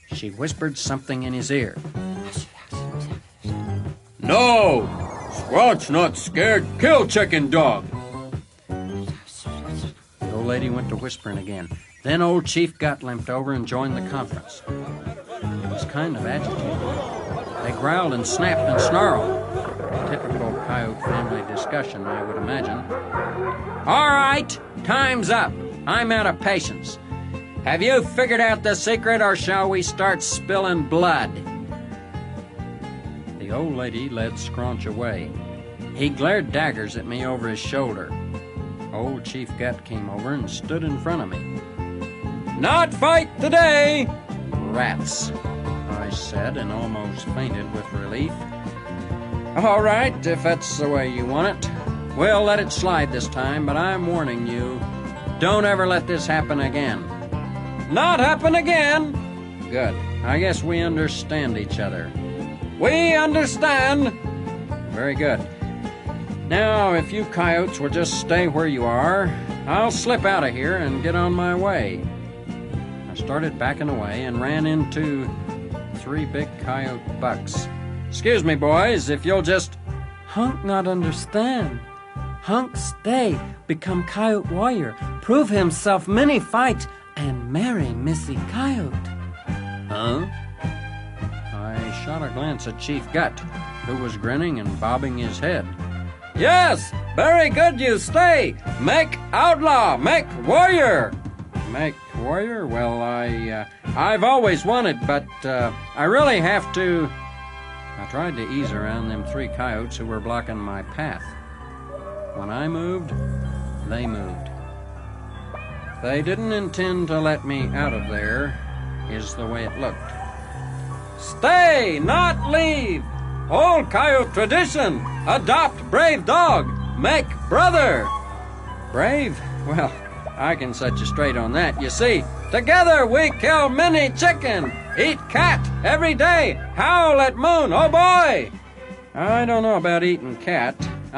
She whispered something in his ear. No! Scrunch not scared. Kill chicken dog. The old lady went to whispering again. Then old Chief Gut limped over and joined the conference. He was kind of agitated. They growled and snapped and snarled. Typical coyote family discussion, I would imagine. All right, time's up. I'm out of patience. Have you figured out the secret, or shall we start spilling blood? The old lady led Scrunch away. He glared daggers at me over his shoulder. Old Chief Gut came over and stood in front of me. Not fight today! Rats, I said, and almost fainted with relief. All right, if that's the way you want it. We'll let it slide this time, but I'm warning you, don't ever let this happen again. Not happen again? Good. I guess we understand each other. We understand. Very good. Now, if you coyotes will just stay where you are, I'll slip out of here and get on my way. I started backing away and ran into 3 big coyote bucks. Excuse me, boys, if you'll just... Hunk not understand. Hunk stay, become coyote warrior, prove himself many fight, and marry Missy Coyote. Huh? I shot a glance at Chief Gut, who was grinning and bobbing his head. Yes, very good you stay. Make outlaw, make warrior. Make warrior? Well, I've always wanted, but I really have to... I tried to ease around them 3 coyotes who were blocking my path. When I moved, they moved. They didn't intend to let me out of there, is the way it looked. Stay, not leave! Old coyote tradition! Adopt brave dog! Make brother! Brave? Well, I can set you straight on that. You see, together we kill many chicken, eat cat every day, howl at moon, oh boy! I don't know about eating cat.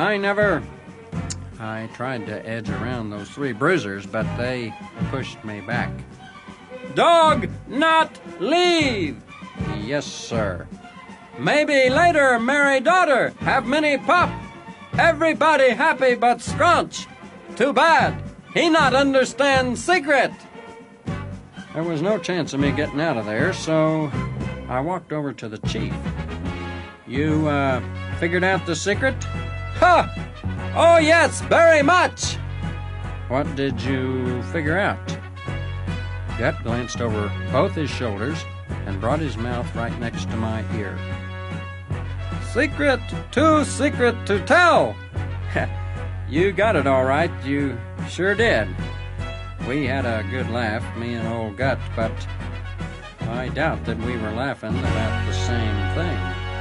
I tried to edge around those 3 bruisers, but they pushed me back. Dog not leave! Yes, sir. Maybe later marry daughter, have many pup. Everybody happy but Scrunch. Too bad. He not understand secret. There was no chance of me getting out of there, so I walked over to the chief. You, figured out the secret? Ha! Oh, yes, very much. What did you figure out? Gut glanced over both his shoulders and brought his mouth right next to my ear. Secret, too secret to tell. You got it all right, you sure did. We had a good laugh, me and old Gut, but I doubt that we were laughing about the same thing.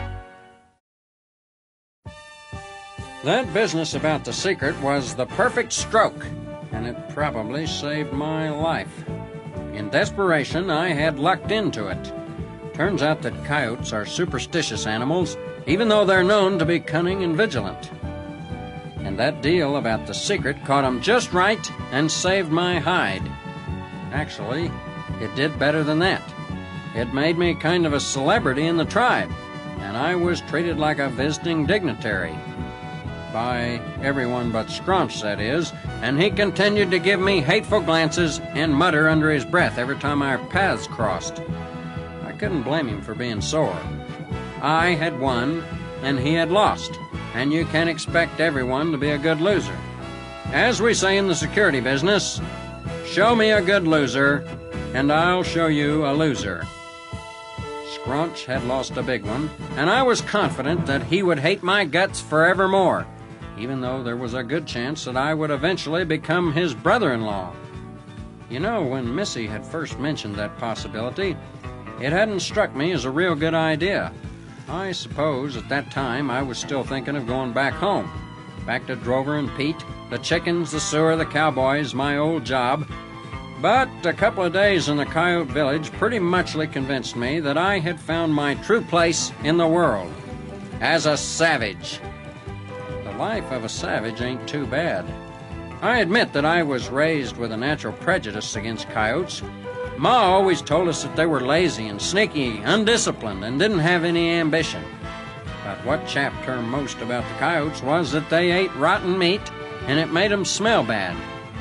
That business about the secret was the perfect stroke, and it probably saved my life. In desperation, I had lucked into it. Turns out that coyotes are superstitious animals, even though they're known to be cunning and vigilant. And that deal about the secret caught 'em just right and saved my hide. Actually, it did better than that. It made me kind of a celebrity in the tribe, and I was treated like a visiting dignitary. By everyone but Scrunch, that is, and he continued to give me hateful glances and mutter under his breath every time our paths crossed. I couldn't blame him for being sore. I had won, and he had lost, and you can't expect everyone to be a good loser. As we say in the security business, show me a good loser, and I'll show you a loser. Scrunch had lost a big one, and I was confident that he would hate my guts forevermore, even though there was a good chance that I would eventually become his brother-in-law. You know, when Missy had first mentioned that possibility, it hadn't struck me as a real good idea. I suppose at that time I was still thinking of going back home, back to Drover and Pete, the chickens, the sewer, the cowboys, my old job. But a couple of days in the coyote village pretty muchly convinced me that I had found my true place in the world, as a savage. The life of a savage ain't too bad. I admit that I was raised with a natural prejudice against coyotes, Ma always told us that they were lazy and sneaky, undisciplined, and didn't have any ambition. But what chapped her most about the coyotes was that they ate rotten meat, and it made 'em smell bad.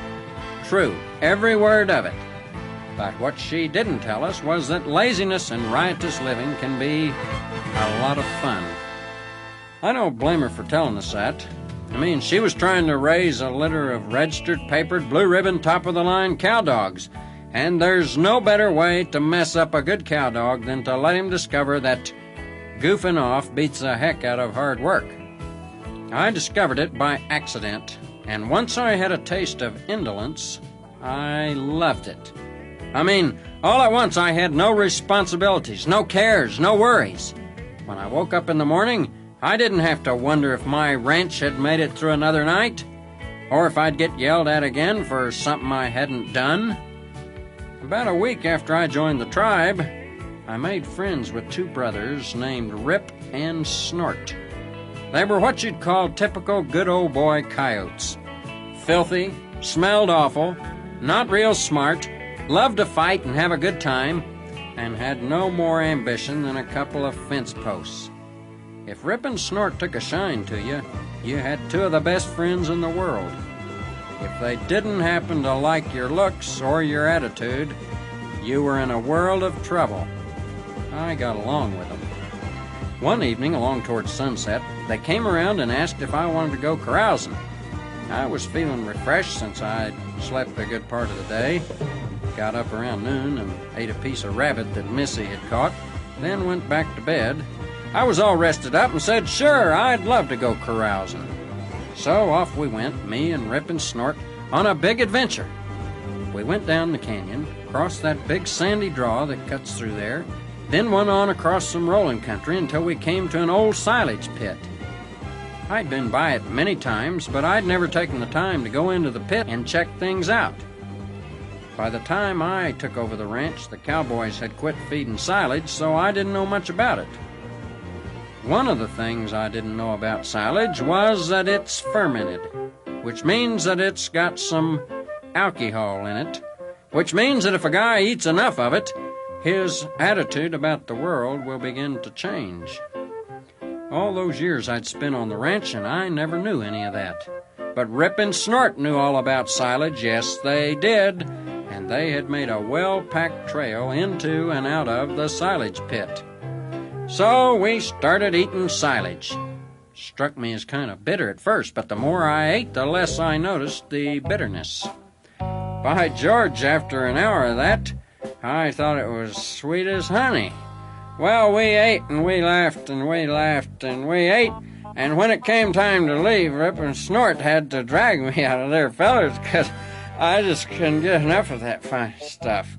True, every word of it. But what she didn't tell us was that laziness and riotous living can be a lot of fun. I don't blame her for telling us that. I mean, she was trying to raise a litter of registered, papered, blue-ribbon, top-of-the-line cow dogs, and there's no better way to mess up a good cow dog than to let him discover that goofing off beats the heck out of hard work. I discovered it by accident, and once I had a taste of indolence, I loved it. I mean, all at once I had no responsibilities, no cares, no worries. When I woke up in the morning, I didn't have to wonder if my ranch had made it through another night, or if I'd get yelled at again for something I hadn't done. About a week after I joined the tribe, I made friends with two brothers named Rip and Snort. They were what you'd call typical good old boy coyotes. Filthy, smelled awful, not real smart, loved to fight and have a good time, and had no more ambition than a couple of fence posts. If Rip and Snort took a shine to you, you had two of the best friends in the world. If they didn't happen to like your looks or your attitude, you were in a world of trouble. I got along with them. One evening, along towards sunset, they came around and asked if I wanted to go carousing. I was feeling refreshed since I'd slept a good part of the day. Got up around noon and ate a piece of rabbit that Missy had caught, then went back to bed. I was all rested up and said, sure, I'd love to go carousing. So off we went, me and Rip and Snort, on a big adventure. We went down the canyon, crossed that big sandy draw that cuts through there, then went on across some rolling country until we came to an old silage pit. I'd been by it many times, but I'd never taken the time to go into the pit and check things out. By the time I took over the ranch, the cowboys had quit feeding silage, so I didn't know much about it. One of the things I didn't know about silage was that it's fermented, which means that it's got some alcohol in it, which means that if a guy eats enough of it, his attitude about the world will begin to change. All those years I'd spent on the ranch, and I never knew any of that. But Rip and Snort knew all about silage, yes, they did, and they had made a well-packed trail into and out of the silage pit. So we started eating silage. Struck me as kind of bitter at first, but the more I ate, the less I noticed the bitterness. By George, after an hour of that, I thought it was sweet as honey. Well, we ate and we laughed and we laughed and we ate, and when it came time to leave, Rip and Snort had to drag me out of their fellers because I just couldn't get enough of that fine stuff.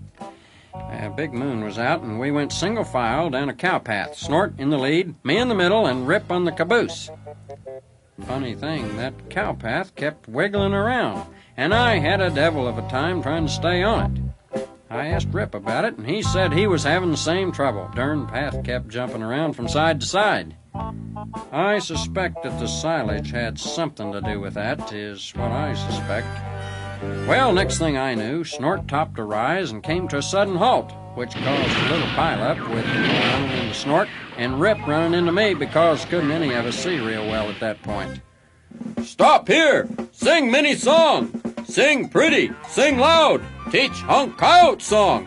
A big moon was out, and we went single file down a cow path, Snort in the lead, me in the middle, and Rip on the caboose. Funny thing, that cow path kept wiggling around, and I had a devil of a time trying to stay on it. I asked Rip about it, and he said he was having the same trouble. Darn path kept jumping around from side to side. I suspect that the silage had something to do with that, is what I suspect. Well, next thing I knew, Snort topped a rise and came to a sudden halt, which caused a little pileup with me running into Snort and Rip running into me because couldn't any of us see real well at that point. Stop here! Sing mini song! Sing pretty! Sing loud! Teach Hunk Coyote song!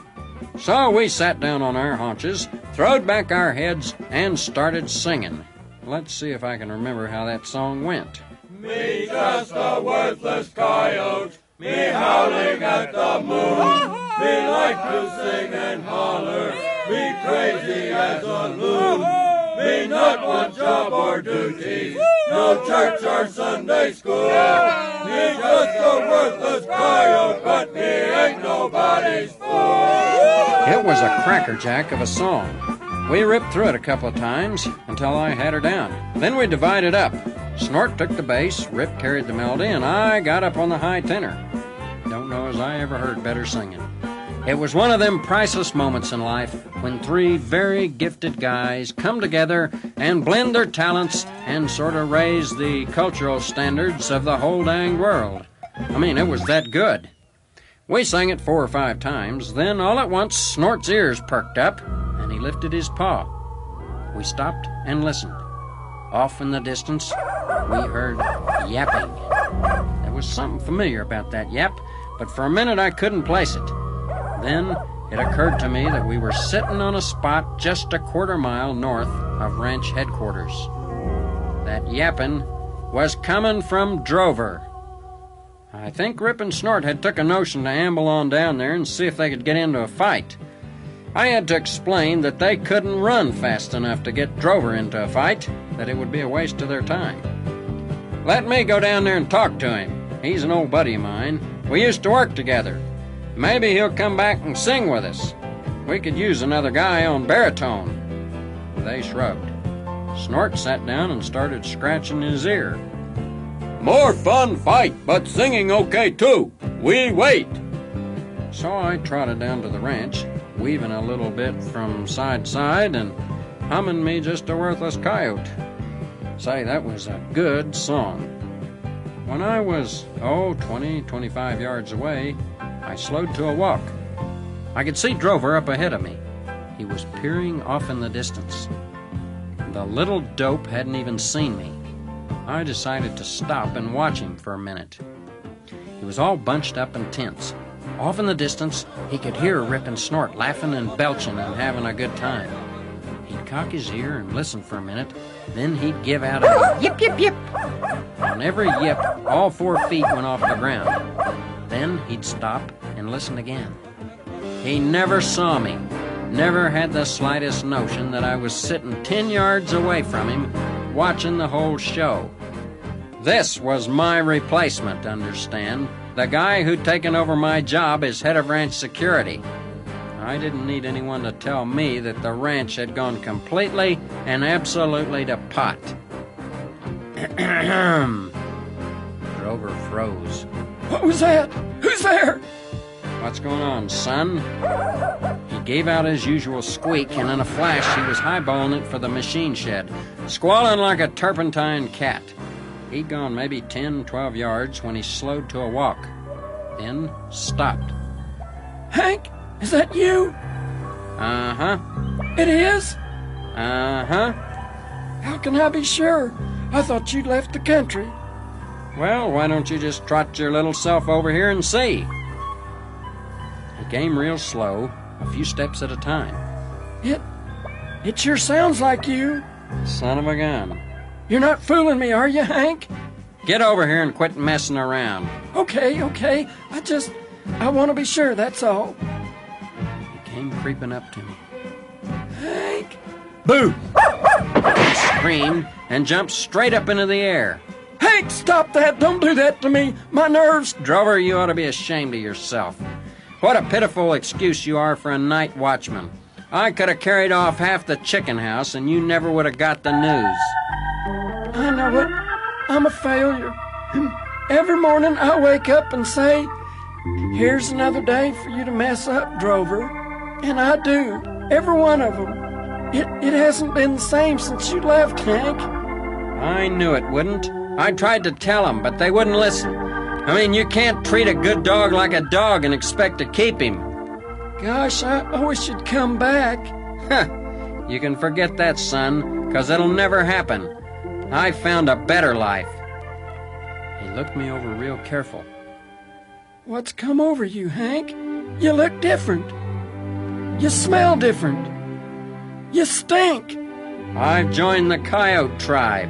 So we sat down on our haunches, throwed back our heads, and started singing. Let's see if I can remember how that song went. Me just a worthless coyote, me howling at the moon. Me like to sing and holler, me crazy as a loon. Me not want job or duties, no church or Sunday school. Me just a worthless coyote, but me ain't nobody's fool. It was a crackerjack of a song. We ripped through it a couple of times until I had her down. Then we divided up. Snort took the bass, Rip carried the melody, and I got up on the high tenor. Don't know as I ever heard better singing. It was one of them priceless moments in life when three very gifted guys come together and blend their talents and sort of raise the cultural standards of the whole dang world. I mean, it was that good. We sang it 4 or 5 times, then all at once Snort's ears perked up, and he lifted his paw. We stopped and listened. Off in the distance, we heard yapping. There was something familiar about that yap, but for a minute I couldn't place it. Then it occurred to me that we were sitting on a spot just a quarter mile north of ranch headquarters. That yapping was coming from Drover. I think Rip and Snort had took a notion to amble on down there and see if they could get into a fight. I had to explain that they couldn't run fast enough to get Drover into a fight, that it would be a waste of their time. Let me go down there and talk to him. He's an old buddy of mine. We used to work together. Maybe he'll come back and sing with us. We could use another guy on baritone. They shrugged. Snort sat down and started scratching his ear. More fun fight, but singing okay too. We wait. So I trotted down to the ranch, weaving a little bit from side to side and humming me just a worthless coyote. Say, that was a good song. When I was, 20, 25 yards away, I slowed to a walk. I could see Drover up ahead of me. He was peering off in the distance. The little dope hadn't even seen me. I decided to stop and watch him for a minute. He was all bunched up and tense. Off in the distance, he could hear Rip and Snort laughing and belching and having a good time. He'd cock his ear and listen for a minute, then he'd give out a yip, yip, yip. On every yip, all 4 feet went off the ground. Then he'd stop and listen again. He never saw me, never had the slightest notion that I was sitting 10 yards away from him, watching the whole show. This was my replacement, understand? The guy who'd taken over my job as head of ranch security. I didn't need anyone to tell me that the ranch had gone completely and absolutely to pot. Drover froze. What was that? Who's there? What's going on, son? He gave out his usual squeak, and in a flash he was highballing it for the machine shed, squalling like a turpentine cat. He'd gone maybe 10, 12 yards when he slowed to a walk, then stopped. Hank, is that you? Uh-huh. It is? Uh-huh. How can I be sure? I thought you'd left the country. Well, why don't you just trot your little self over here and see? He came real slow, a few steps at a time. It sure sounds like you. Son of a gun. You're not fooling me, are you, Hank? Get over here and quit messing around. Okay. I want to be sure, that's all. He came creeping up to me. Hank! Boo! He screamed and jumped straight up into the air. Hank, stop that! Don't do that to me! My nerves! Drover, you ought to be ashamed of yourself. What a pitiful excuse you are for a night watchman. I could have carried off half the chicken house and you never would have got the news. I know it. I'm a failure. Every morning I wake up and say, here's another day for you to mess up, Drover. And I do. Every one of them. It hasn't been the same since you left, Hank. I knew it wouldn't. I tried to tell them, but they wouldn't listen. I mean, you can't treat a good dog like a dog and expect to keep him. Gosh, I wish you'd come back. You can forget that, son, 'cause it'll never happen. I found a better life. He looked me over real careful. What's come over you, Hank? You look different. You smell different. You stink. I've joined the coyote tribe.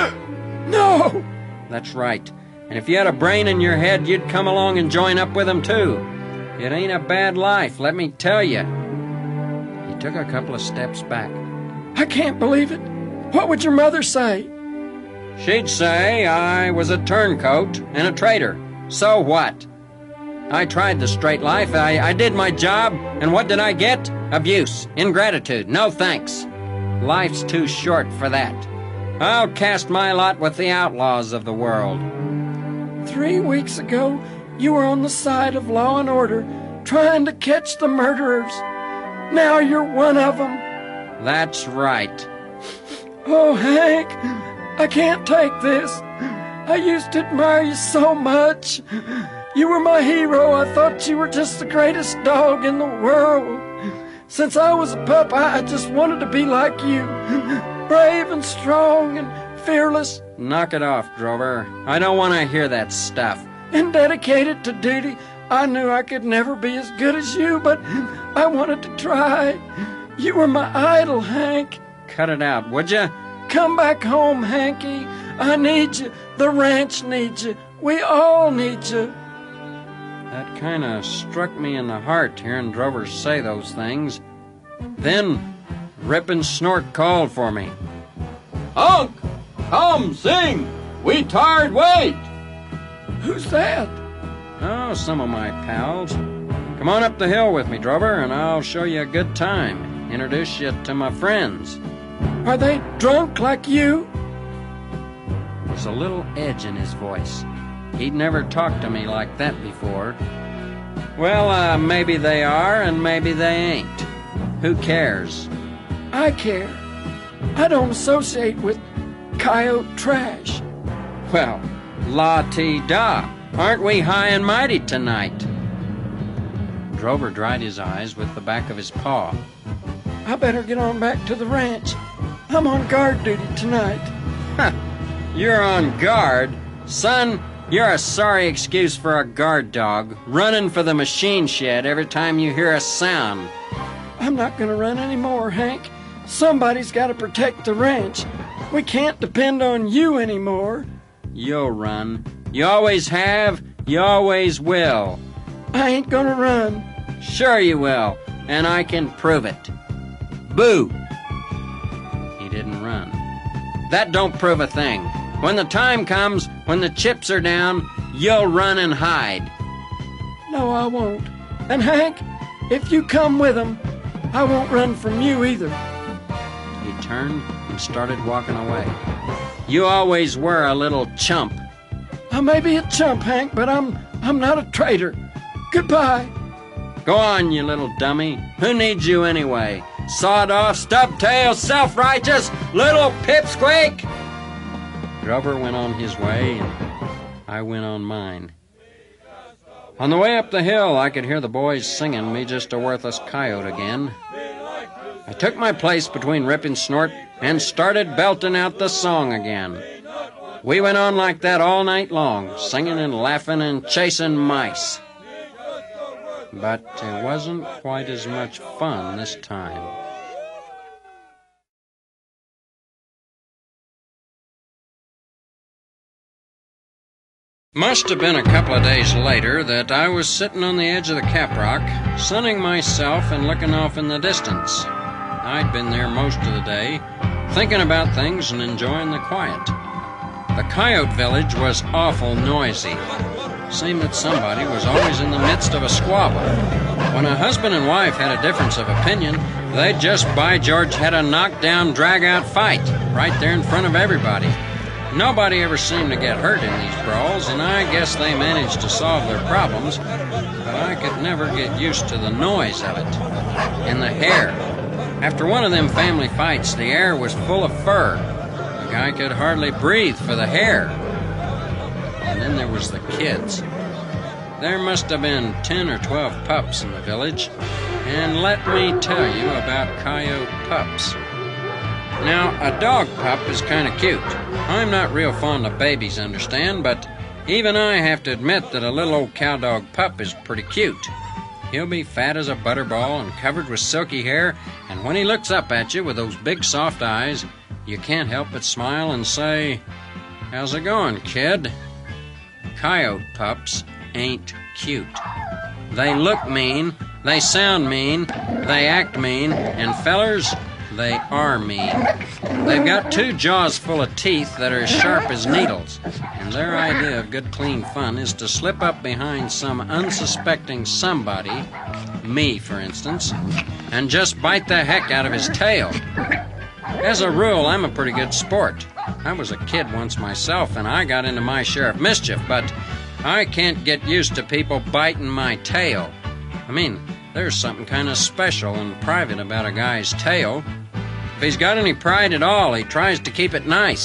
No! That's right. And if you had a brain in your head, you'd come along and join up with them, too. It ain't a bad life, let me tell you. He took a couple of steps back. I can't believe it. What would your mother say? She'd say I was a turncoat and a traitor. So what? I tried the straight life. I did my job, and what did I get? Abuse, ingratitude, no thanks. Life's too short for that. I'll cast my lot with the outlaws of the world. 3 weeks ago, you were on the side of law and order, trying to catch the murderers. Now you're one of them. That's right. Oh, Hank, I can't take this. I used to admire you so much. You were my hero. I thought you were just the greatest dog in the world. Since I was a pup, I just wanted to be like you. Brave and strong and fearless. Knock it off, Drover. I don't want to hear that stuff. And dedicated to duty. I knew I could never be as good as you, but I wanted to try. You were my idol, Hank. Cut it out, would you? Come back home, Hanky. I need you. The ranch needs you. We all need you. That kind of struck me in the heart, hearing Drover say those things. Then Rip and Snort called for me. Honk! Come, sing! We tired wait! Who's that? Oh, some of my pals. Come on up the hill with me, Drover, and I'll show you a good time. Introduce you to my friends. Are they drunk like you? There's a little edge in his voice. He'd never talked to me like that before. Well, maybe they are, and maybe they ain't. Who cares? I care. I don't associate with coyote trash. Well, la-ti-da. Aren't we high and mighty tonight? Drover dried his eyes with the back of his paw. I better get on back to the ranch. I'm on guard duty tonight. Huh. You're on guard? Son, you're a sorry excuse for a guard dog, running for the machine shed every time you hear a sound. I'm not going to run anymore, Hank. Somebody's got to protect the ranch. We can't depend on you anymore. You'll run. You always have. You always will. I ain't going to run. Sure you will, and I can prove it. Boo! He didn't run. That don't prove a thing. When the time comes, when the chips are down, you'll run and hide. No, I won't. And Hank, if you come with him, I won't run from you either. He turned and started walking away. You always were a little chump. I may be a chump, Hank, but I'm not a traitor. Goodbye. Go on, you little dummy. Who needs you anyway? Sawed-off, stub-tailed, self-righteous, little pipsqueak! Drover went on his way, and I went on mine. On the way up the hill, I could hear the boys singing me just a worthless coyote again. I took my place between Rip and Snort and started belting out the song again. We went on like that all night long, singing and laughing and chasing mice. But it wasn't quite as much fun this time. Must have been a couple of days later that I was sitting on the edge of the caprock, sunning myself and looking off in the distance. I'd been there most of the day, thinking about things and enjoying the quiet. The coyote village was awful noisy. Seemed that somebody was always in the midst of a squabble. When a husband and wife had a difference of opinion, they'd just, by George, had a knockdown, drag-out fight right there in front of everybody. Nobody ever seemed to get hurt in these brawls, and I guess they managed to solve their problems, but I could never get used to the noise of it. And the hair. After one of them family fights, the air was full of fur. The guy could hardly breathe for the hair. And then there was the kids. There must have been 10 or 12 pups in the village, and let me tell you about coyote pups. Now, a dog pup is kind of cute. I'm not real fond of babies, understand, but even I have to admit that a little old cow-dog pup is pretty cute. He'll be fat as a butterball and covered with silky hair, and when he looks up at you with those big soft eyes, you can't help but smile and say, "How's it going, kid?" Coyote pups ain't cute. They look mean, they sound mean, they act mean, and fellers, they are mean. They've got 2 jaws full of teeth that are as sharp as needles, and their idea of good clean fun is to slip up behind some unsuspecting somebody, me for instance, and just bite the heck out of his tail. As a rule, I'm a pretty good sport. I was a kid once myself, and I got into my share of mischief, but I can't get used to people biting my tail. I mean, there's something kind of special and private about a guy's tail. If he's got any pride at all, he tries to keep it nice.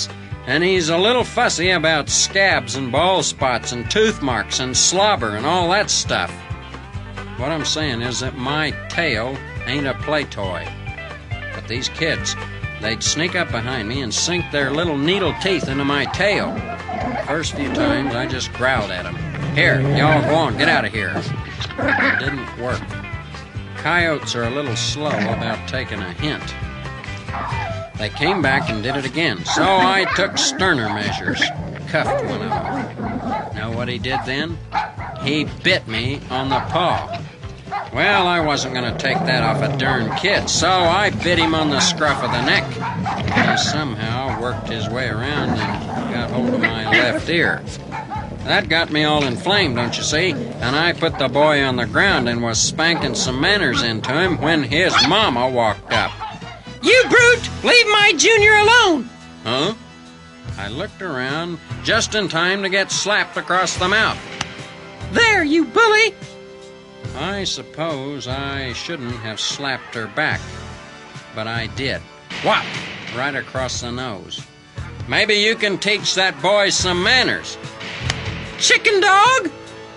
and he's a little fussy about scabs and bald spots and tooth marks and slobber and all that stuff. What I'm saying is that my tail ain't a play toy. But these kids, they'd sneak up behind me and sink their little needle teeth into my tail. The first few times, I just growled at them. Here, y'all go on, get out of here. It didn't work. Coyotes are a little slow about taking a hint. They came back and did it again, so I took sterner measures. Cuffed one of them. Know what he did then? He bit me on the paw. Well, I wasn't going to take that off a darn kid, so I bit him on the scruff of the neck. He somehow worked his way around and got hold of my left ear. That got me all inflamed, don't you see? And I put the boy on the ground and was spanking some manners into him when his mama walked up. You brute! Leave my Junior alone! Huh? I looked around just in time to get slapped across the mouth. There, you bully! I suppose I shouldn't have slapped her back, but I did. Whop! Right across the nose. Maybe you can teach that boy some manners. Chicken dog!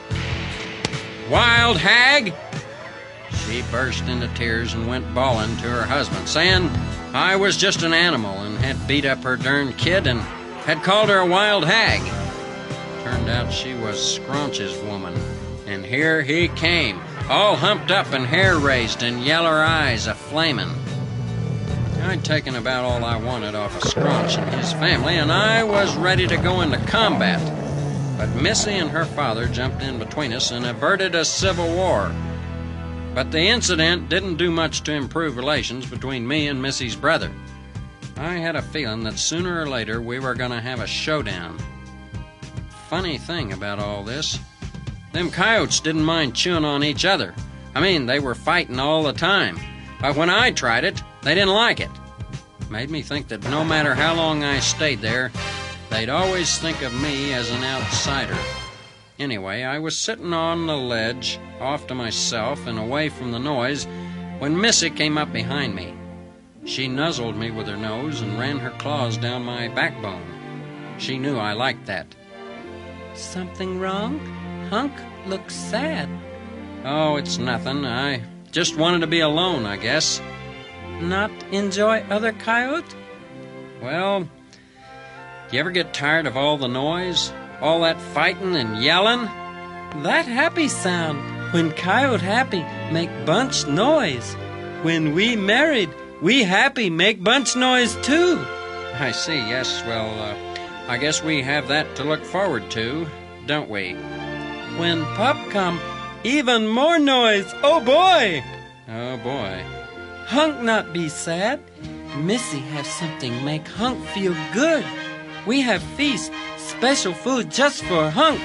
Wild hag! She burst into tears and went bawling to her husband, saying I was just an animal and had beat up her darn kid and had called her a wild hag. Turned out she was Scraunch's woman, and here he came, all humped up and hair raised and yeller eyes a-flamin'. I'd taken about all I wanted off of Scraunch and his family, and I was ready to go into combat. But Missy and her father jumped in between us and averted a civil war. But the incident didn't do much to improve relations between me and Missy's brother. I had a feeling that sooner or later we were going to have a showdown. Funny thing about all this, them coyotes didn't mind chewing on each other. I mean, they were fighting all the time. But when I tried it, they didn't like it. Made me think that no matter how long I stayed there, they'd always think of me as an outsider. Anyway, I was sitting on the ledge, off to myself and away from the noise, when Missy came up behind me. She nuzzled me with her nose and ran her claws down my backbone. She knew I liked that. Something wrong? Hunk looks sad. Oh, it's nothing. I just wanted to be alone, I guess. Not enjoy other coyote? Well, you ever get tired of all the noise? All that fighting and yelling? That happy sound. When coyote happy, make bunch noise. When we married, we happy make bunch noise too. I see, yes. Well, I guess we have that to look forward to, don't we? When pup come, even more noise. Oh, boy! Oh, boy. Hunk not be sad. Missy have something make Hunk feel good. We have feast, special food just for Hunk.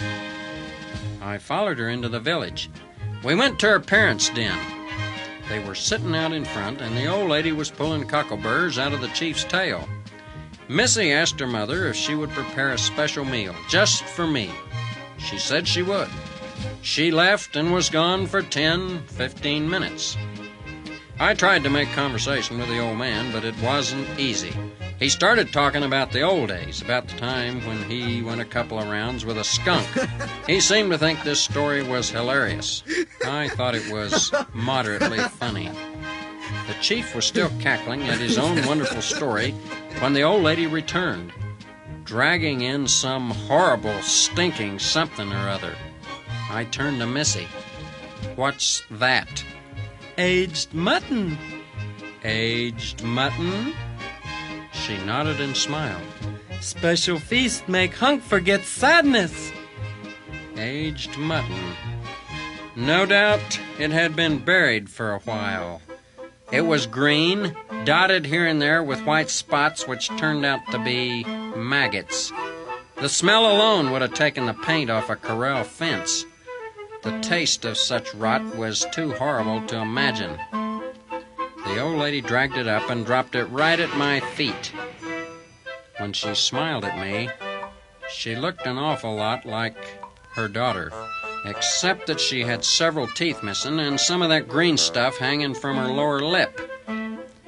I followed her into the village. We went to her parents' den. They were sitting out in front, and the old lady was pulling cockleburrs out of the chief's tail. Missy asked her mother if she would prepare a special meal, just for me. She said she would. She left and was gone for 10-15 minutes. I tried to make conversation with the old man, but it wasn't easy. He started talking about the old days, about the time when he went a couple of rounds with a skunk. He seemed to think this story was hilarious. I thought it was moderately funny. The chief was still cackling at his own wonderful story when the old lady returned, dragging in some horrible, stinking something or other. I turned to Missy. What's that? Aged mutton. Aged mutton? She nodded and smiled. Special feast make Hunk forget sadness. Aged mutton. No doubt it had been buried for a while. It was green, dotted here and there with white spots which turned out to be maggots. The smell alone would have taken the paint off a corral fence. The taste of such rot was too horrible to imagine. The old lady dragged it up and dropped it right at my feet. When she smiled at me, she looked an awful lot like her daughter, except that she had several teeth missing and some of that green stuff hanging from her lower lip.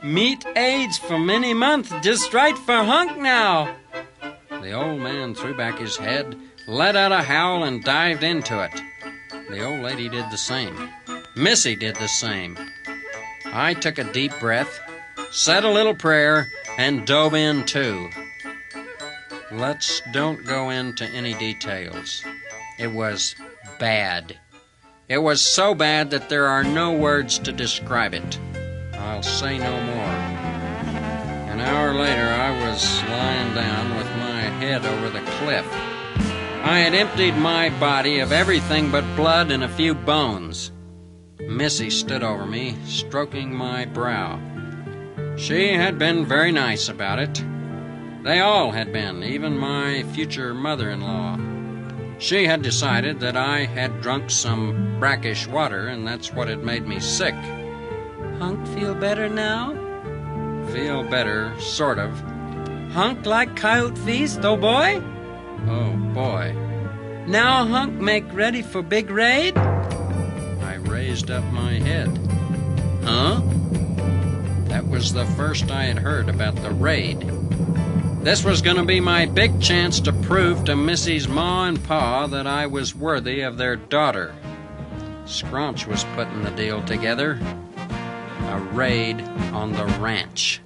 Meet age for many months, just right for Hunk now. The old man threw back his head, let out a howl, and dived into it. The old lady did the same. Missy did the same. I took a deep breath, said a little prayer, and dove in too. Let's don't go into any details. It was bad. It was so bad that there are no words to describe it. I'll say no more. An hour later, I was lying down with my head over the cliff. I had emptied my body of everything but blood and a few bones. Missy stood over me, stroking my brow. She had been very nice about it. They all had been, even my future mother-in-law. She had decided that I had drunk some brackish water, and that's what had made me sick. Hunk feel better now? Feel better, sort of. Hunk like coyote feast, oh boy? Oh, boy. Now Hunk make ready for big raid? I raised up my head. Huh? That was the first I had heard about the raid. This was going to be my big chance to prove to Missy's ma and pa that I was worthy of their daughter. Scrunch was putting the deal together. A raid on the ranch.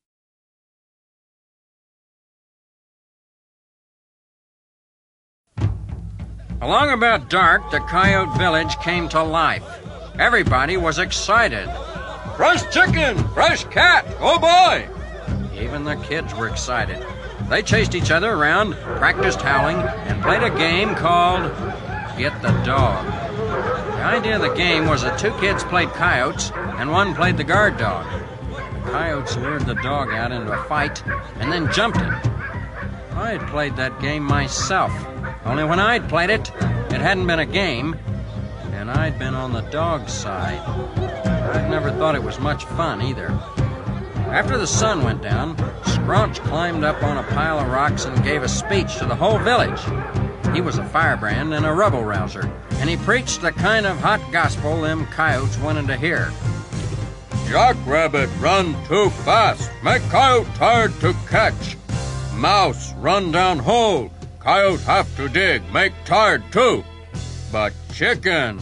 Along about dark, the coyote village came to life. Everybody was excited. Fresh chicken! Fresh cat! Oh boy! Even the kids were excited. They chased each other around, practiced howling, and played a game called Get the Dog. The idea of the game was that two kids played coyotes and one played the guard dog. The coyotes lured the dog out into a fight and then jumped it. I had played that game myself, only when I'd played it, it hadn't been a game, and I'd been on the dog's side. I'd never thought it was much fun either. After the sun went down, Scrunch climbed up on a pile of rocks and gave a speech to the whole village. He was a firebrand and a rebel-rouser, and he preached the kind of hot gospel them coyotes wanted to hear. Jackrabbit run too fast, make coyote tired to catch. Mouse run down hole, coyote have to dig, make tired too. But chicken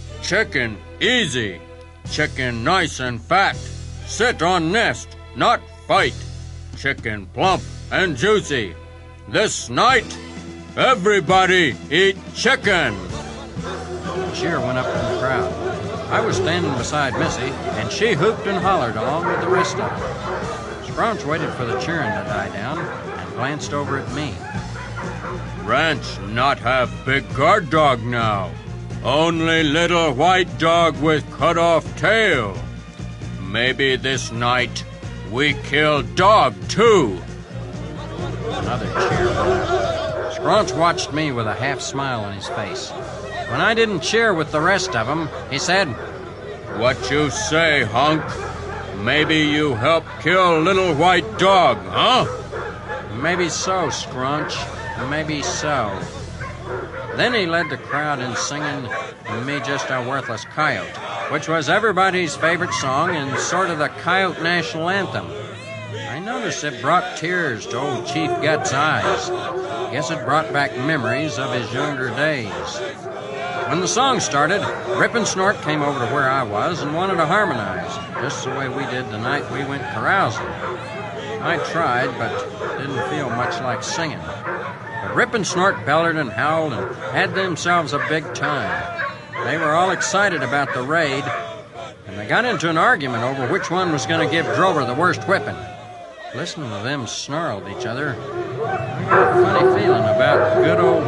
easy, chicken nice and fat, sit on nest, not fight. Chicken plump and juicy. This night, everybody eat chicken. A cheer went up from the crowd. I was standing beside Missy, and she hooped and hollered along with the rest of them. Scrunch waited for the cheering to die down and glanced over at me. Ranch not have big guard dog now. Only little white dog with cut-off tail. Maybe this night we kill dog, too. Another cheer. Scrunch watched me with a half smile on his face. When I didn't cheer with the rest of them, he said, What you say, Hunk? Maybe you help kill little white dog, huh? Maybe so, Scrunch. Maybe so. Then he led the crowd in singing Me Just a Worthless Coyote, which was everybody's favorite song and sort of the coyote national anthem. I noticed it brought tears to old Chief Guts' eyes. Guess it brought back memories of his younger days. When the song started, Rip and Snort came over to where I was and wanted to harmonize, just the way we did the night we went carousing. I tried, but didn't feel much like singing. But Rip and Snort bellered and howled and had themselves a big time. They were all excited about the raid, and they got into an argument over which one was going to give Drover the worst whipping. Listening to them snarl at each other, I had a funny feeling about good old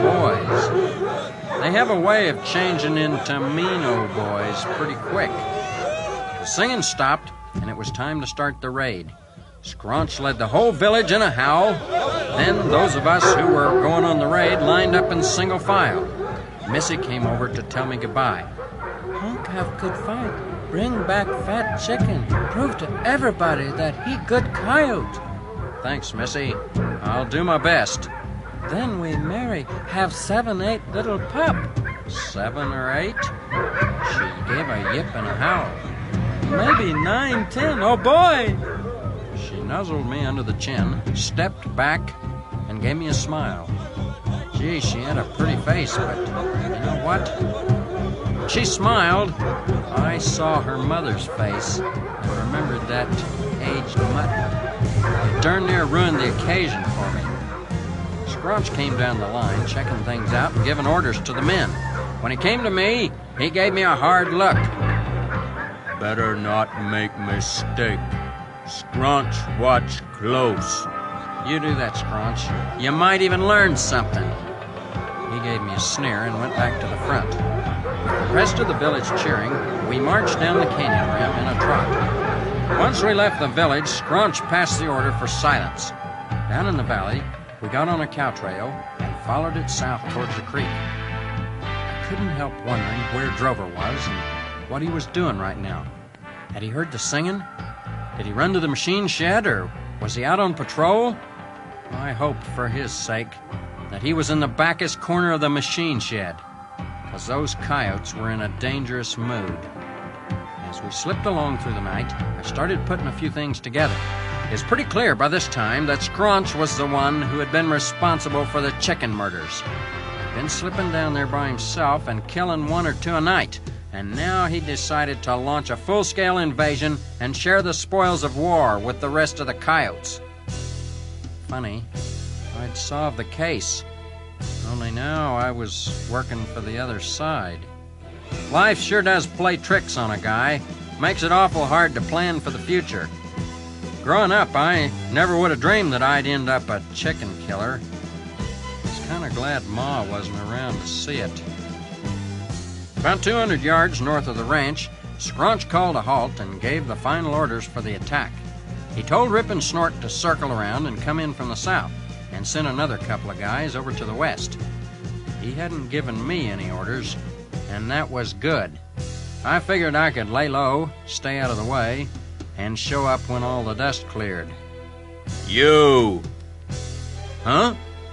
boys. They have a way of changing into mean old boys pretty quick. The singing stopped, and it was time to start the raid. Scrunch led the whole village in a howl. Then those of us who were going on the raid lined up in single file. Missy came over to tell me goodbye. Hunk have good fight. Bring back fat chicken. Prove to everybody that he good coyote. Thanks, Missy. I'll do my best. Then we marry, have 7, 8 little pup. 7 or 8? She gave a yip and a howl. Maybe 9, 10. Oh, boy! She nuzzled me under the chin, stepped back, and gave me a smile. Gee, she had a pretty face, but you know what? When she smiled, I saw her mother's face and remembered that aged mutton. It darn near ruined the occasion for me. Scrunch came down the line, checking things out and giving orders to the men. When he came to me, he gave me a hard look. Better not make mistake. Scrunch, watch close. You do that, Scrunch. You might even learn something. He gave me a sneer and went back to the front. With the rest of the village cheering, we marched down the canyon ramp in a trot. Once we left the village, Scrunch passed the order for silence. Down in the valley, we got on a cow trail and followed it south towards the creek. I couldn't help wondering where Drover was and what he was doing right now. Had he heard the singing? Did he run to the machine shed, or was he out on patrol? I hoped for his sake that he was in the backest corner of the machine shed, because those coyotes were in a dangerous mood. As we slipped along through the night, I started putting a few things together. It was pretty clear by this time that Scrunch was the one who had been responsible for the chicken murders. He'd been slipping down there by himself and killing one or two a night, and now he decided to launch a full-scale invasion and share the spoils of war with the rest of the coyotes. Funny, I'd solved the case. Only now I was working for the other side. Life sure does play tricks on a guy. Makes it awful hard to plan for the future. Growing up, I never would have dreamed that I'd end up a chicken killer. I was kind of glad Ma wasn't around to see it. About 200 yards north of the ranch, Scrunch called a halt and gave the final orders for the attack. He told Rip and Snort to circle around and come in from the south, and sent another couple of guys over to the west. He hadn't given me any orders, and that was good. I figured I could lay low, stay out of the way, and show up when all the dust cleared. You! Huh?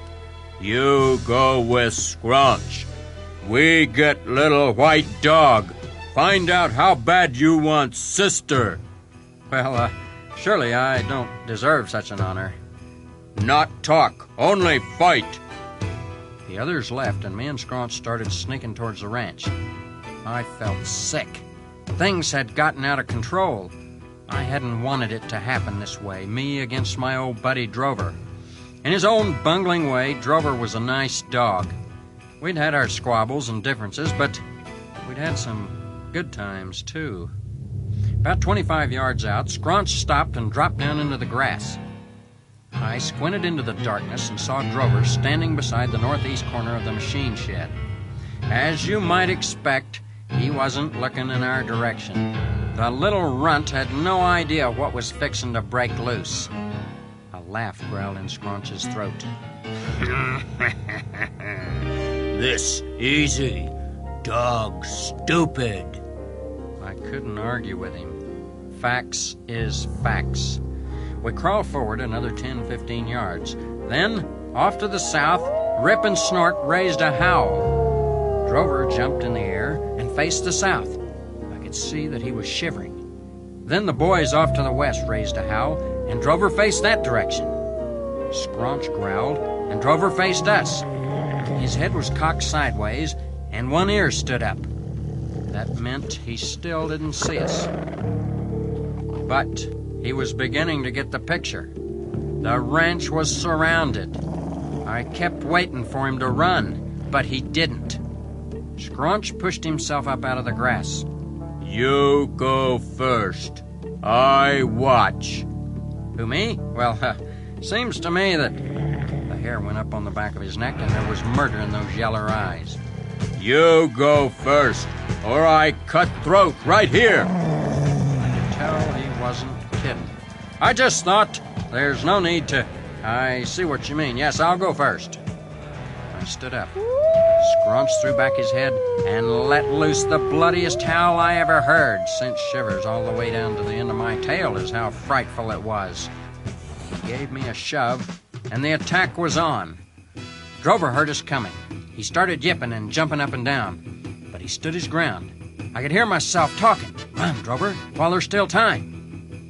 You go with Scrunch. We get little white dog. Find out how bad you want sister. Well, surely I don't deserve such an honor. Not talk, only fight. The others left, and me and Scrunch started sneaking towards the ranch. I felt sick. Things had gotten out of control. I hadn't wanted it to happen this way, me against my old buddy Drover. In his own bungling way, Drover was a nice dog. We'd had our squabbles and differences, but we'd had some good times, too. About 25 yards out, Scrunch stopped and dropped down into the grass. I squinted into the darkness and saw Drover standing beside the northeast corner of the machine shed. As you might expect, he wasn't looking in our direction. The little runt had no idea what was fixing to break loose. A laugh growled in Scrunch's throat. This easy. Dog stupid. I couldn't argue with him. Facts is facts. We crawled forward another 10-15 yards. Then, off to the south, Rip and Snort raised a howl. Drover jumped in the air and faced the south. I could see that he was shivering. Then the boys off to the west raised a howl, and Drover faced that direction. Scrunch growled, and Drover faced us. His head was cocked sideways, and one ear stood up. That meant he still didn't see us. But he was beginning to get the picture. The ranch was surrounded. I kept waiting for him to run, but he didn't. Scrunch pushed himself up out of the grass. You go first. I watch. Who, me? Well, seems to me that the hair went up on the back of his neck and there was murder in those yeller eyes. You go first, or I cut throat right here. I could tell he wasn't kidding. I just thought there's no need to... I see what you mean. Yes, I'll go first. I stood up. Scrunch threw back his head and let loose the bloodiest howl I ever heard. Sent shivers all the way down to the end of my tail is how frightful it was. He gave me a shove, and the attack was on. Drover heard us coming. He started yipping and jumping up and down, but he stood his ground. I could hear myself talking. Run, Drover, while there's still time.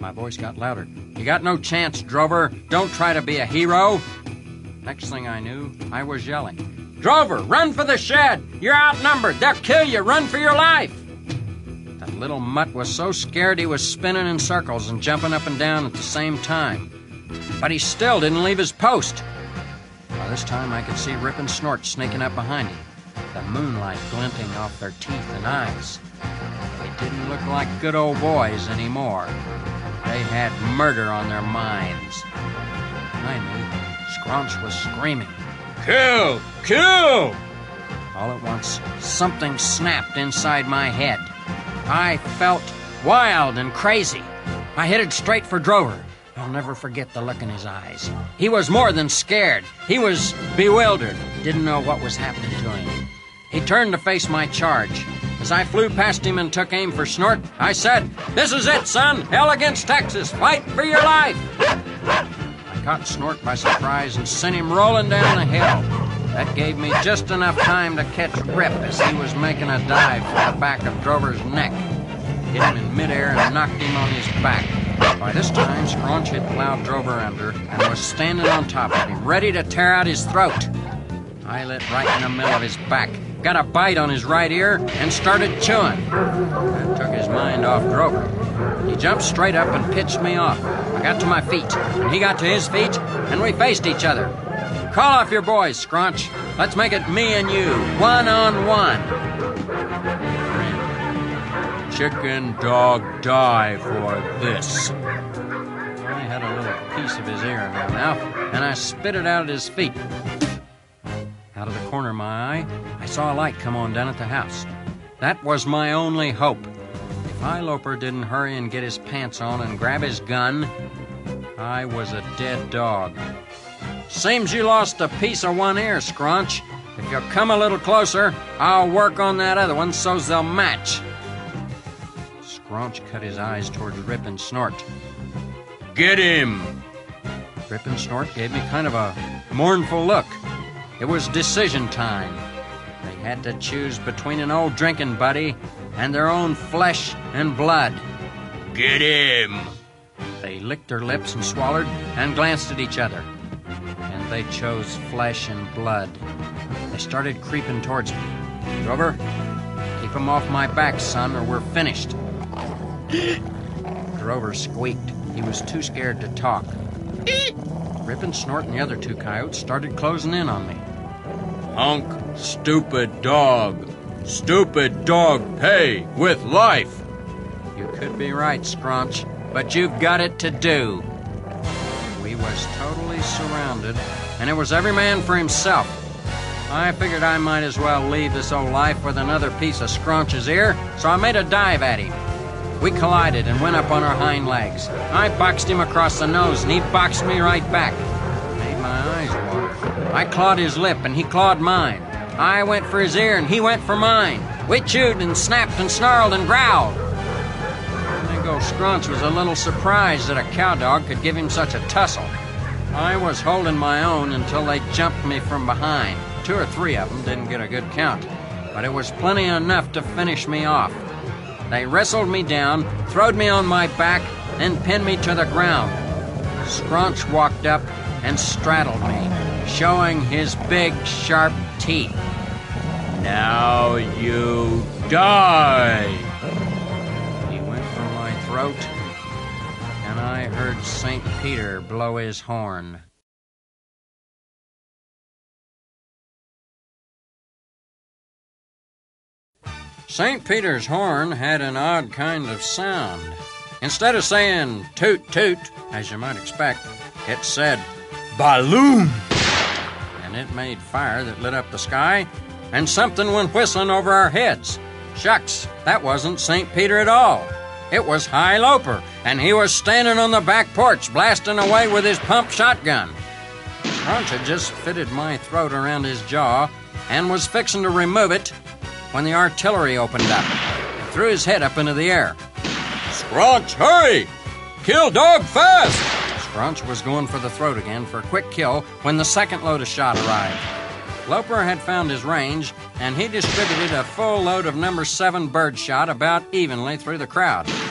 My voice got louder. You got no chance, Drover. Don't try to be a hero. Next thing I knew, I was yelling, Drover, run for the shed! You're outnumbered! They'll kill you! Run for your life! That little mutt was so scared he was spinning in circles and jumping up and down at the same time. But he still didn't leave his post. By this time, I could see Rip and Snort sneaking up behind him, the moonlight glinting off their teeth and eyes. They didn't look like good old boys anymore. They had murder on their minds. Behind me, Scrunch was screaming, Kill! Kill! All at once, something snapped inside my head. I felt wild and crazy. I headed straight for Drover. I'll never forget the look in his eyes. He was more than scared. He was bewildered, didn't know what was happening to him. He turned to face my charge. As I flew past him and took aim for Snort, I said, This is it, son! Hell against Texas! Fight for your life! I caught Snort by surprise and sent him rolling down the hill. That gave me just enough time to catch Rip as he was making a dive for the back of Drover's neck. Hit him in midair and knocked him on his back. By this time, Scrunch had plowed Drover under and was standing on top of him, ready to tear out his throat. I lit right in the middle of his back, got a bite on his right ear, and started chewing. That took his mind off Drover. He jumped straight up and pitched me off. I got to my feet, and he got to his feet, and we faced each other. Call off your boys, Scrunch. Let's make it me and you, one-on-one. Chicken dog die for this. I had a little piece of his ear in my mouth, and I spit it out at his feet. Out of the corner of my eye, I saw a light come on down at the house. That was my only hope. If Highloper didn't hurry and get his pants on and grab his gun, I was a dead dog. Seems you lost a piece of one ear, Scrunch. If you'll come a little closer, I'll work on that other one so's they'll match. Scrunch cut his eyes towards Rip and Snort. Get him! Rip and Snort gave me kind of a mournful look. It was decision time. They had to choose between an old drinking buddy and their own flesh and blood. Get him! They licked their lips and swallowed and glanced at each other. And they chose flesh and blood. They started creeping towards me. Drover, keep 'em off my back, son, or we're finished. Drover squeaked. He was too scared to talk. Rip and Snort and the other two coyotes started closing in on me. Hunk, stupid dog. Stupid dog pay with life. You could be right, Scrunch, but you've got it to do. We was totally surrounded, and it was every man for himself. I figured I might as well leave this old life with another piece of Scrunch's ear, so I made a dive at him. We collided and went up on our hind legs. I boxed him across the nose, and he boxed me right back. Made my eyes water. I clawed his lip, and he clawed mine. I went for his ear, and he went for mine. We chewed and snapped and snarled and growled. Mingo Scrunch was a little surprised that a cowdog could give him such a tussle. I was holding my own until they jumped me from behind. 2 or 3 of them didn't get a good count, but it was plenty enough to finish me off. They wrestled me down, throwed me on my back, and pinned me to the ground. Scrunch walked up and straddled me, showing his big, sharp teeth. Now you die! He went for my throat, and I heard St. Peter blow his horn. St. Peter's horn had an odd kind of sound. Instead of saying toot toot, as you might expect, it said balloon. And it made fire that lit up the sky, and something went whistling over our heads. Shucks, that wasn't St. Peter at all. It was Highloper, and he was standing on the back porch blasting away with his pump shotgun. Scrunch had just fitted my throat around his jaw and was fixing to remove it when the artillery opened up and threw his head up into the air. Scrunch, hurry! Kill dog fast! Scrunch was going for the throat again for a quick kill when the second load of shot arrived. Loper had found his range, and he distributed a full load of number 7 birdshot about evenly through the crowd.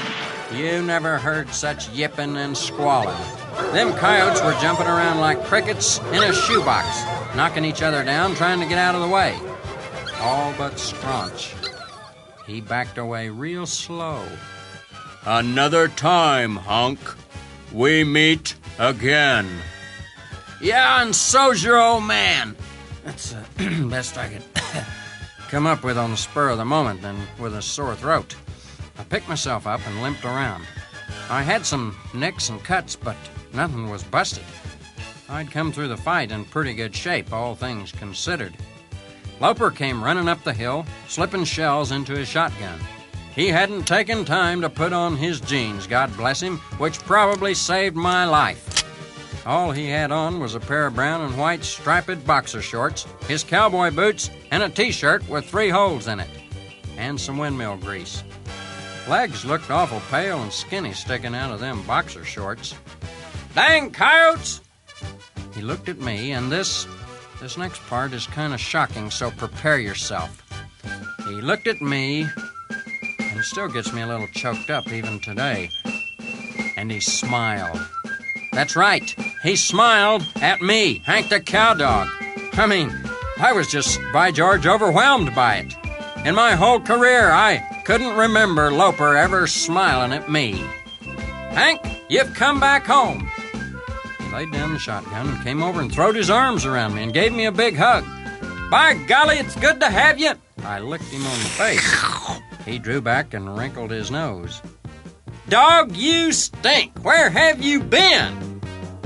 You never heard such yipping and squalling. Them coyotes were jumping around like crickets in a shoebox, knocking each other down, trying to get out of the way. All but Scraunch. He backed away real slow. Another time, Hunk. We meet again. Yeah, and so's your old man. That's the best I could come up with on the spur of the moment, and with a sore throat. I picked myself up and limped around. I had some nicks and cuts, but nothing was busted. I'd come through the fight in pretty good shape, all things considered. Loper came running up the hill, slipping shells into his shotgun. He hadn't taken time to put on his jeans, God bless him, which probably saved my life. All he had on was a pair of brown and white striped boxer shorts, his cowboy boots, and a T-shirt with 3 holes in it, and some windmill grease. Legs looked awful pale and skinny sticking out of them boxer shorts. Dang coyotes! He looked at me, and this next part is kind of shocking, so prepare yourself. He looked at me, and it still gets me a little choked up even today, and he smiled. That's right, he smiled at me, Hank the Cowdog. I mean, I was just, by George, overwhelmed by it. In my whole career, I couldn't remember Loper ever smiling at me. Hank, you've come back home. He laid down the shotgun and came over and throwed his arms around me and gave me a big hug. By golly, it's good to have you. I licked him on the face. He drew back and wrinkled his nose. Dog, you stink. Where have you been?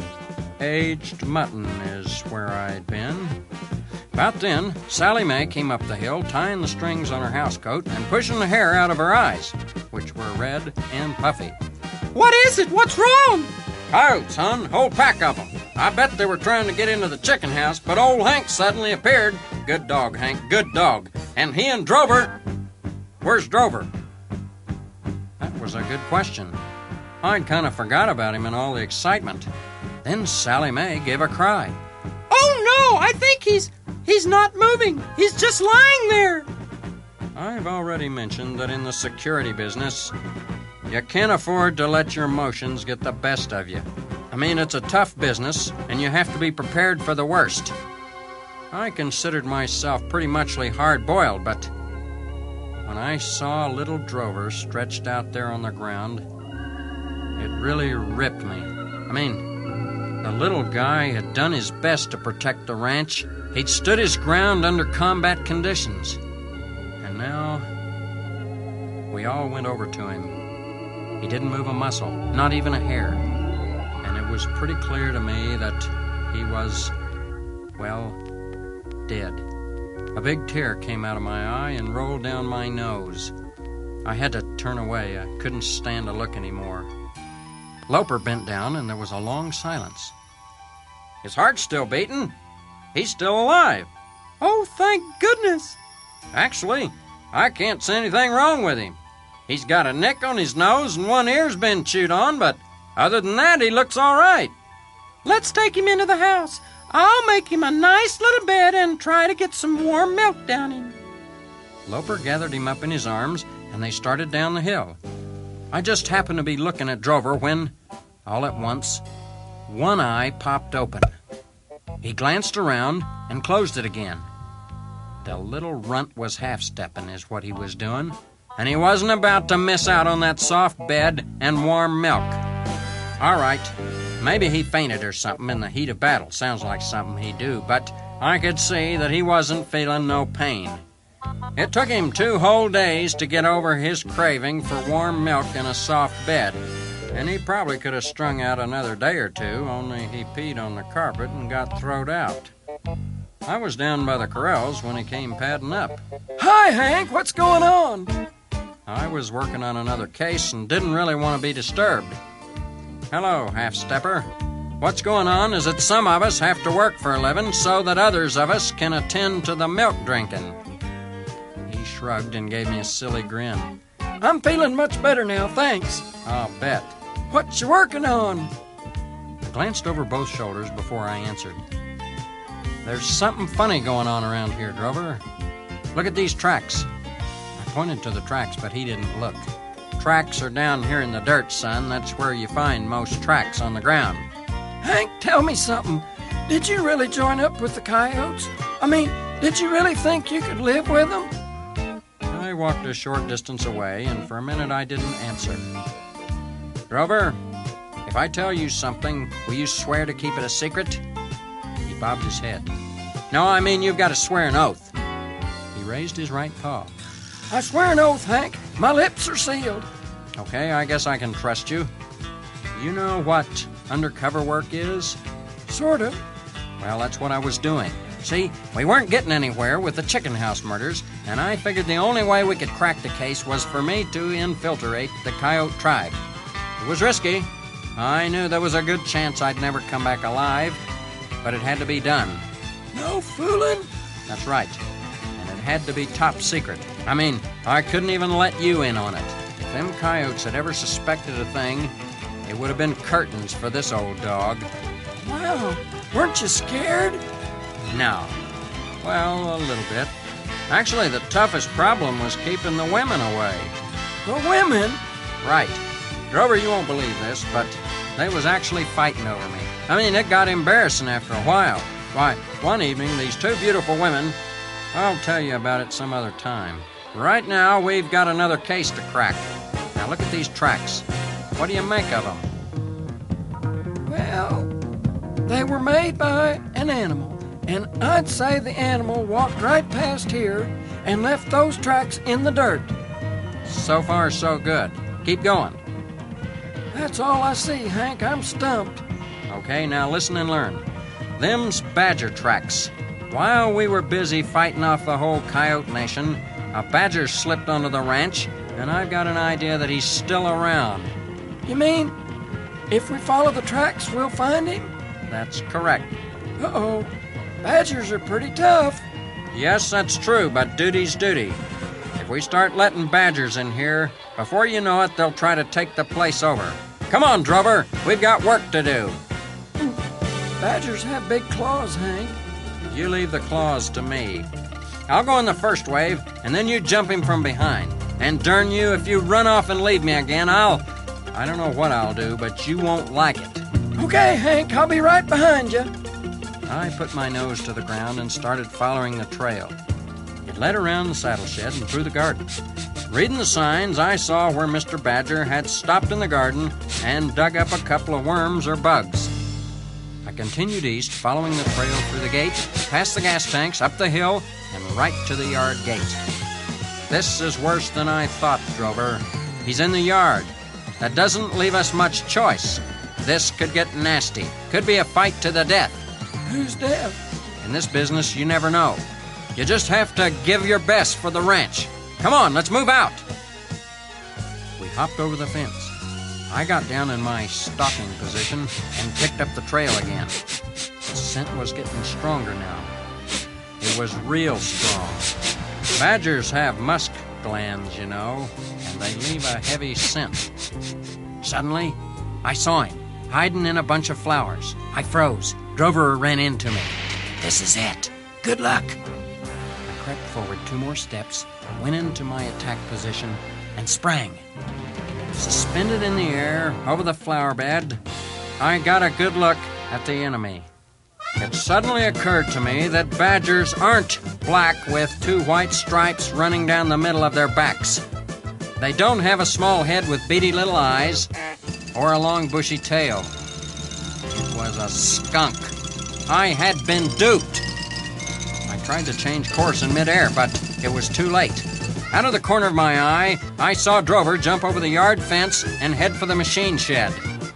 Aged mutton is where I'd been. About then, Sally Mae came up the hill, tying the strings on her housecoat and pushing the hair out of her eyes, which were red and puffy. What is it? What's wrong? Coyotes, son. Whole pack of them. I bet they were trying to get into the chicken house, but old Hank suddenly appeared. Good dog, Hank, good dog. And he and Drover... Where's Drover? That was a good question. I'd kind of forgot about him in all the excitement. Then Sally Mae gave a cry. Oh, no! I think he's not moving. He's just lying there. I've already mentioned that in the security business, you can't afford to let your emotions get the best of you. I mean, it's a tough business, and you have to be prepared for the worst. I considered myself pretty muchly hard-boiled, but when I saw little Drover stretched out there on the ground, it really ripped me. I mean, the little guy had done his best to protect the ranch. He'd stood his ground under combat conditions. And now, we all went over to him. He didn't move a muscle, not even a hair. And it was pretty clear to me that he was, well, dead. A big tear came out of my eye and rolled down my nose. I had to turn away. I couldn't stand to look anymore. Loper bent down, and there was a long silence. His heart's still beating. He's still alive. Oh, thank goodness. Actually, I can't see anything wrong with him. He's got a nick on his nose and one ear's been chewed on, but other than that, he looks all right. Let's take him into the house. I'll make him a nice little bed and try to get some warm milk down him. Loper gathered him up in his arms, and they started down the hill. I just happened to be looking at Drover when, all at once, one eye popped open. He glanced around and closed it again. The little runt was half-stepping is what he was doing, and he wasn't about to miss out on that soft bed and warm milk. All right, maybe he fainted or something in the heat of battle. Sounds like something he'd do, but I could see that he wasn't feeling no pain. It took him 2 whole days to get over his craving for warm milk and a soft bed, and he probably could have strung out another day or 2, only he peed on the carpet and got throwed out. I was down by the corrals when he came padding up. Hi, Hank. What's going on? I was working on another case and didn't really want to be disturbed. Hello, half-stepper. What's going on is that some of us have to work for a living so that others of us can attend to the milk drinking. He shrugged and gave me a silly grin. I'm feeling much better now, thanks. I'll bet. What you working on? I glanced over both shoulders before I answered. There's something funny going on around here, Drover. Look at these tracks. I pointed to the tracks, but he didn't look. tracks are down here in the dirt, son. That's where you find most tracks on the ground. Hank, tell me something. Did you really join up with the coyotes? I mean, did you really think you could live with them? I walked a short distance away, and for a minute I didn't answer. Drover, if I tell you something, will you swear to keep it a secret? He bobbed his head. No, I mean you've got to swear an oath. He raised his right paw. I swear an oath, Hank. My lips are sealed. Okay, I guess I can trust you. You know what undercover work is? Sort of. Well, that's what I was doing. See, we weren't getting anywhere with the chicken house murders, and I figured the only way we could crack the case was for me to infiltrate the coyote tribe. It was risky. I knew there was a good chance I'd never come back alive, but it had to be done. No fooling? That's right. And it had to be top secret. I mean, I couldn't even let you in on it. If them coyotes had ever suspected a thing, it would have been curtains for this old dog. Wow. Weren't you scared? No. Well, a little bit. Actually, the toughest problem was keeping the women away. The women? Right. Drover, you won't believe this, but they was actually fighting over me. I mean, it got embarrassing after a while. Why, one evening, these two beautiful women... I'll tell you about it some other time. Right now, we've got another case to crack. Now, look at these tracks. What do you make of them? Well, they were made by an animal. And I'd say the animal walked right past here and left those tracks in the dirt. So far, so good. Keep going. That's all I see, Hank. I'm stumped. Okay, now listen and learn. Them's badger tracks. While we were busy fighting off the whole coyote nation, a badger slipped onto the ranch, and I've got an idea that he's still around. You mean, if we follow the tracks, we'll find him? That's correct. Uh-oh. Badgers are pretty tough. Yes, that's true, but duty's duty. If we start letting badgers in here, before you know it, they'll try to take the place over. Come on, Drover. We've got work to do. Badgers have big claws, Hank. You leave the claws to me. I'll go in the first wave, and then you jump him from behind. And darn you, if you run off and leave me again, I don't know what I'll do, but you won't like it. Okay, Hank, I'll be right behind you. I put my nose to the ground and started following the trail. It led around the saddle shed and through the garden. Reading the signs, I saw where Mr. Badger had stopped in the garden and dug up a couple of worms or bugs. I continued east, following the trail through the gate, past the gas tanks, up the hill, and right to the yard gate. This is worse than I thought, Drover. He's in the yard. That doesn't leave us much choice. This could get nasty. Could be a fight to the death. Who's deaf? In this business, you never know. You just have to give your best for the ranch. Come on, let's move out. We hopped over the fence. I got down in my stalking position and picked up the trail again. The scent was getting stronger now. It was real strong. Badgers have musk glands, you know, and they leave a heavy scent. Suddenly, I saw him, hiding in a bunch of flowers. I froze. Drover ran into me. This is it. Good luck. I crept forward 2 more steps, went into my attack position, and sprang. Suspended in the air over the flower bed, I got a good look at the enemy. It suddenly occurred to me that badgers aren't black with 2 white stripes running down the middle of their backs. They don't have a small head with beady little eyes or a long bushy tail. It was a skunk. I had been duped. I tried to change course in midair, but it was too late. Out of the corner of my eye, I saw Drover jump over the yard fence and head for the machine shed.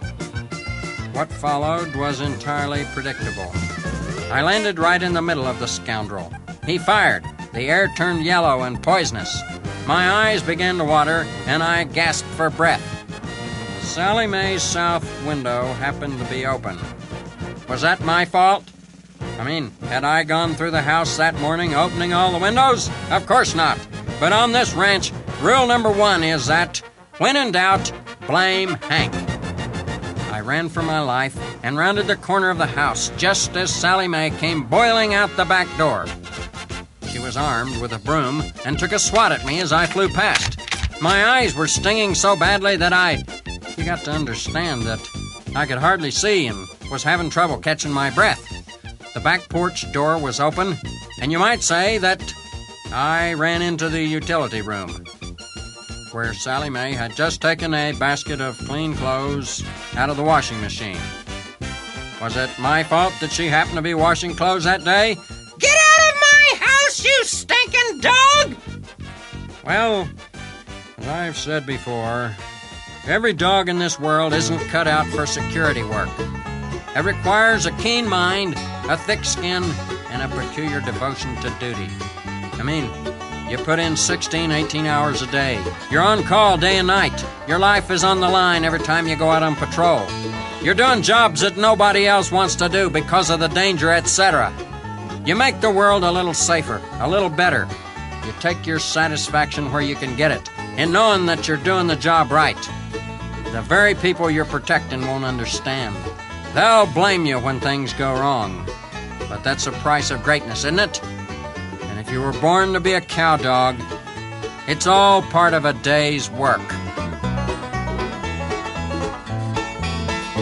What followed was entirely predictable. I landed right in the middle of the scoundrel. He fired. The air turned yellow and poisonous. My eyes began to water, and I gasped for breath. Sally Mae's south window happened to be open. Was that my fault? I mean, had I gone through the house that morning opening all the windows? Of course not. But on this ranch, rule number 1 is that, when in doubt, blame Hank. I ran for my life and rounded the corner of the house just as Sally Mae came boiling out the back door. She was armed with a broom and took a swat at me as I flew past. My eyes were stinging so badly that you got to understand that I could hardly see and was having trouble catching my breath. The back porch door was open, and you might say that I ran into the utility room, where Sally Mae had just taken a basket of clean clothes out of the washing machine. Was it my fault that she happened to be washing clothes that day? Get out of my house, you stinking dog! Well, as I've said before, every dog in this world isn't cut out for security work. It requires a keen mind, a thick skin, and a peculiar devotion to duty. I mean, you put in 16, 18 hours a day. You're on call day and night. Your life is on the line every time you go out on patrol. You're doing jobs that nobody else wants to do because of the danger, etc. You make the world a little safer, a little better. You take your satisfaction where you can get it, in knowing that you're doing the job right. The very people you're protecting won't understand. They'll blame you when things go wrong. But that's the price of greatness, isn't it? And if you were born to be a cowdog, it's all part of a day's work.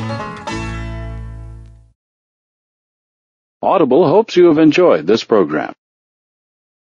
Audible hopes you have enjoyed this program.